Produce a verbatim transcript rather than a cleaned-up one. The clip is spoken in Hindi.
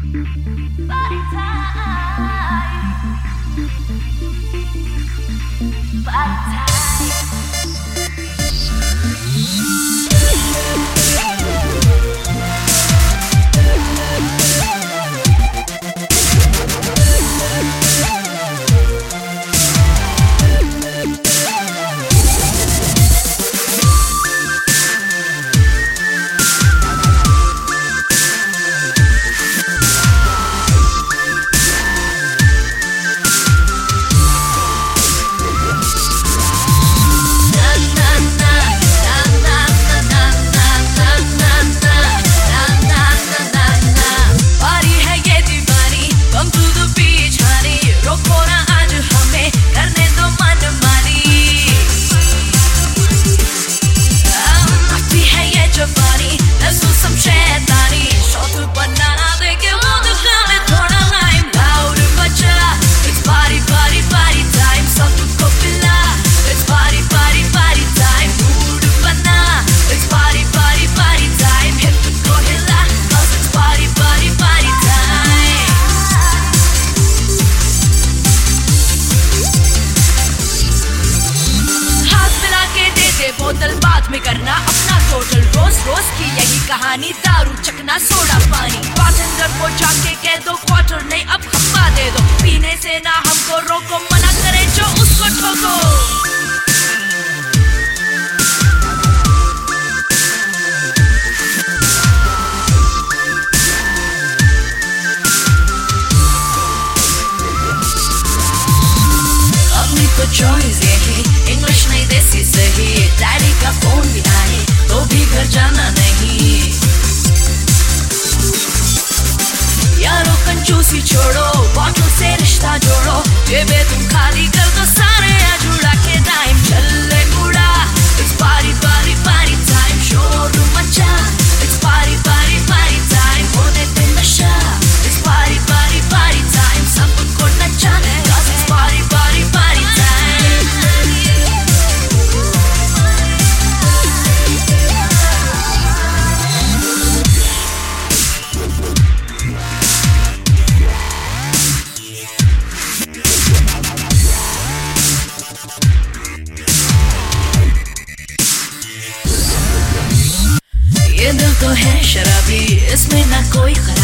Party time. Party time. बोतल बाद में करना अपना टोटल, रोज रोज की यही कहानी, दारू चकना सोडा पानी। बारटेंडर को जाके कह दो क्वार्टर नहीं अब खप्पा दे दो, पीने से ना हमको रोको, मना करे जो उसको ठोको। अपनी तो चॉइस यही, इंग्लिश नहीं देसी सही, डैडी का फोन भी आए तो भी घर जाना नहीं। यारों कंजूसी छोड़ो, बॉटल से रिश्ता जोड़ो, जेबें तुम खाली कर दो, सारे आज उड़ा के टाइम चले उड़ा। It's party party party time, शोर मचा। It's party party party time, होने दे नशा। It's party party party time, सबको नचाने। It's party party party time। ये दिल तो है शराबी, इसमें ना कोई